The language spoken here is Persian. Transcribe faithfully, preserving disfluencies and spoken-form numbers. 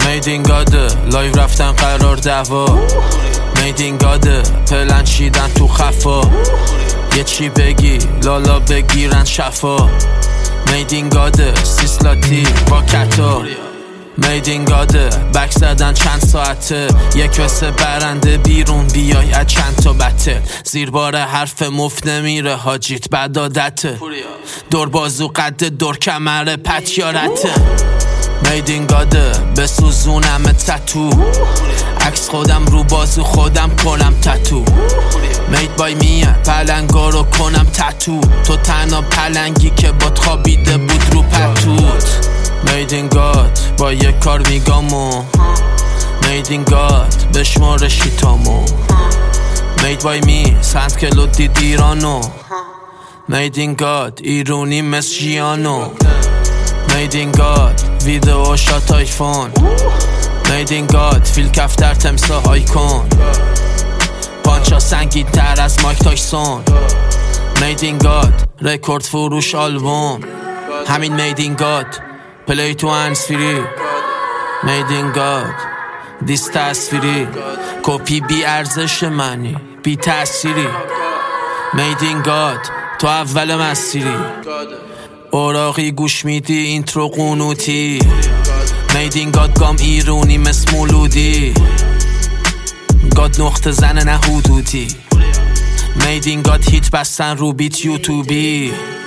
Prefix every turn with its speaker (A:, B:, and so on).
A: میدین گاده لایو رفتن قرار دوا میدین گاده پلن چیدن تو خفا یه چی بگی لالا بگیرن شفا میدین گاده سیسلاتی با کتا میدین گاده بک زدن چند ساعته یک وسه برنده بیرون بیای از چند تا بته زیر بار حرف مفت نمیره حاجیت بد عادته دور بازو قد دور کمره پتیارته میدین گاده بسوزونم تتو عکس خودم رو بازو خودم کنم تتو مید بای میه پلنگا رو کنم تتو تو تنها پلنگی که باد خوابیده بود رو پتوت میدین گاد با یک کار میگامو میدین گاد بشمار شیتامو مید بای می سند کلو دید ایرانو میدین گاد ایرونی مثل جیانو میدین گاد ویدئو شات آیفون میدین گاد فیل کفتر تمسا آیکون پانچا سنگین تر از مایک تایسون میدین گاد رکورد فروش آلبوم همین میدین گاد پلی تو هنز فری میدین گاد دیس تصویری کپی بی ارزش منی بی تأثیری میدین گاد تو اول مسیری اوراقی گوش میدی اینترو قنوتی میدین گاد گام ایرونی مثل مولودی گاد نقطه زن نه حدودی میدین گاد هیت بستن رو بیت یوتیوبی